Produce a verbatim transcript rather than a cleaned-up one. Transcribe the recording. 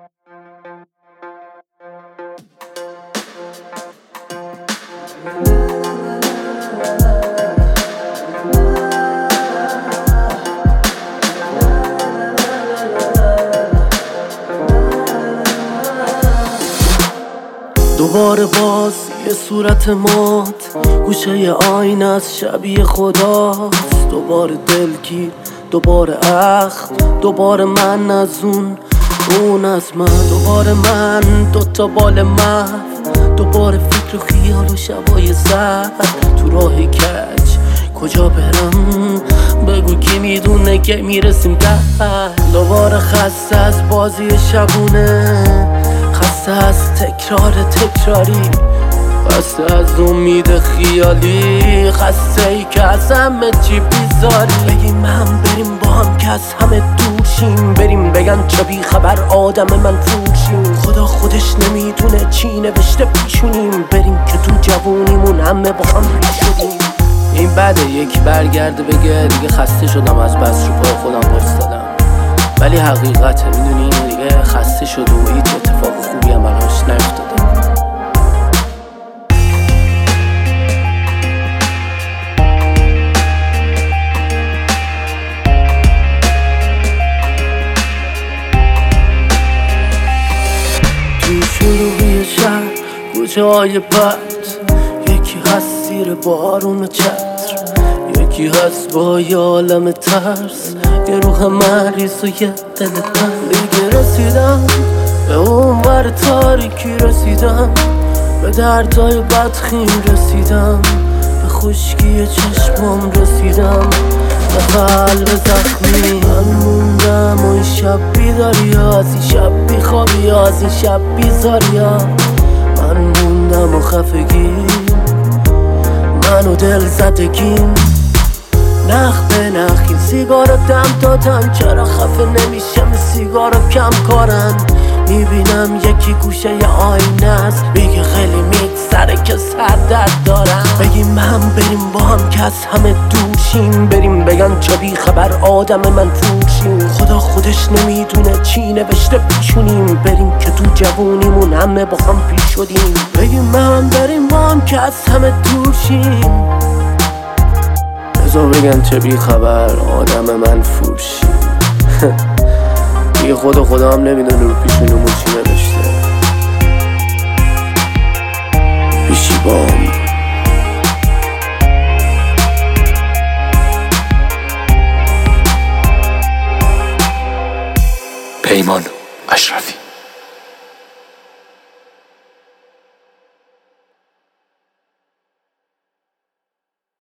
دوباره باز یه صورت مات گوشه آینه از شبیه خداست. دوباره دلگیر، دوباره اخم، دوباره من از اون اون از من. دوباره من دوتا بال محو، دوباره فکر و خیال و شبای زرد. تو راه کج کجا برم بگو کی میدونه که میرسیم در. دوباره خسته از بازی شبونه، خسته از تکرار تکراری، خسته از امید خیالی، خسته ای که از همه چی بیزاری. بگیم هم بریم با هم که از همه دور شیم، بریم بگن چه بی خبر آدم من فروشیم. خدا خودش نمیدونه چی نوشته پیشونیم، بریم که تو جوونیمون همه با هم ریش شدیم. این بده یکی برگرده بگه دیگه خسته شدم از بس رو پای خودم وایستادم، ولی حقیقته میدونی دیگه خسته شد و هیچ اتفاق خوبی هم براش نیفتاده. تو شروعی شهر کوچه های بد، یکی هست زیر بارون چتر، یکی هست با یه عالم ترس، یه روح مریض و یه دل تنگ. دیگه رسیدم به اون ور تاریکی، رسیدم به دردهای بدخیم، رسیدم به خشکی چشمام، رسیدم به قلب زخمی. من موندم و این شب بیداری ها، از این شب بیخوابی ها، از این شب بیزاری ها. من موندم و خفگیم، من و دل زدگیم، نخ به نخ این سیگارو دم دادم. چرا خفه نمیشم این سیگارو کم کارن؟ میبینم یکی گوشه ی آینه است، میگه خیلی میگذره که سر درد دارم. بگیم هم بریم با هم که از همه دور شیم، بریم بگن چه بی خبر آدم من فروشیم. خدا خودش نمیدونه چی نوشته پیشونیم، بریم که تو جوونیمون همه با هم پیش شدیم. بگیم هم بریم با هم که از همه دور شیم، بذار بگن چه بی خبر آدم من فروشی. دیگه خدا خدا هم نمیدونه رو پیشونمون چی نوشته. بیشی بام پیمان اشرفی.